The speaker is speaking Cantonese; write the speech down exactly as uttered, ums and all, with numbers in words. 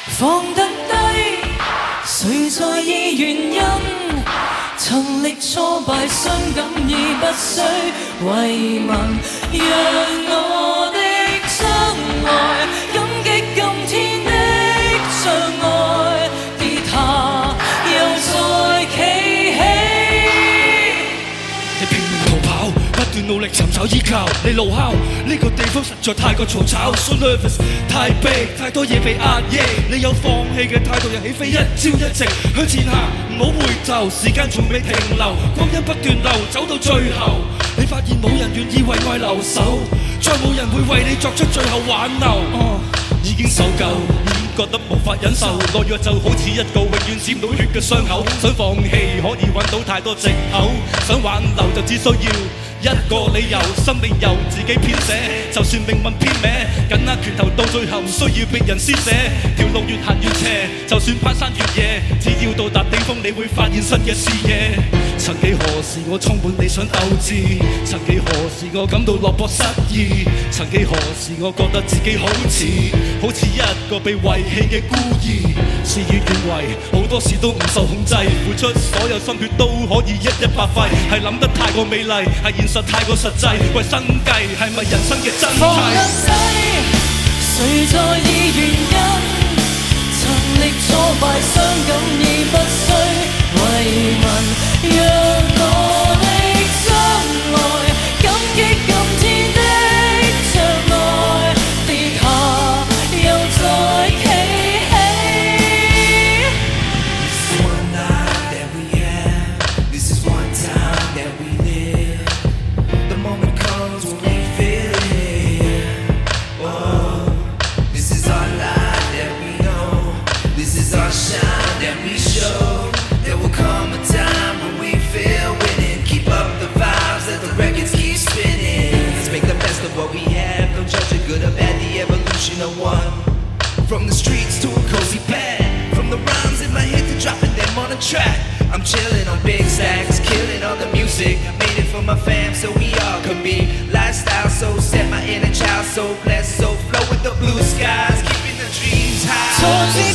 放得低，誰在意原因？曾歷挫敗傷感已不需慰問，讓我的相愛感激今天的障礙，跌下又再企起。 你拼命逃跑，不斷努力尋找依靠，你怒吼呢個地方實在太過嘈吵 ，so nervous， 太逼，太多嘢被壓抑，你有放棄嘅態度又起飛，一朝一夕向前行，唔好回頭，時間從未停留，光陰不斷流，走到最後，你發現冇人願意為愛留守，再冇人會為你作出最後挽留。Uh, 已經受夠，已經覺得無法忍受，懦弱就好似一個永遠止唔到血嘅傷口，想放棄可以揾到太多藉口，想挽留就只需要一個理由，生命由自己編寫，就算命運偏歪，緊握拳頭到最後唔需要別人施捨，條路越行越斜，就算攀山越野，只要到達頂峰，你會發現新嘅視野。曾幾何時我充滿理想鬥志，曾幾何時我感到落魄失意，曾幾何時我覺得自己好似好似一個被遺棄嘅孤兒，事與願違，好多事都唔受控制，付出所有心血都可以一一白費，係諗得太過美麗，係現實太過實際，為生計係咪人生嘅真諦？ 放得低，誰在意原因？曾歷挫敗傷感已不需慰問，讓我的相愛感激今天的障礙，跌下又再企起。 This is one life that we have, this is one time that we live. The moment comes when we feel it. Oh, this is our life that we know, this is our shine that we show. There will come a time when we feel winning. Keep up the vibes, let the records keep spinning. Let's make the best of what we have, no judging good or bad, the evolution of one. From the streets to a cozy pad, from the rhymes in my head to dropping them on a track. I'm chilling on big stacks, killing on the music. Made it for my fam so we all can be. Lifestyle so set, my inner child so blessed, so flow with the blue skies, keeping the dreams high.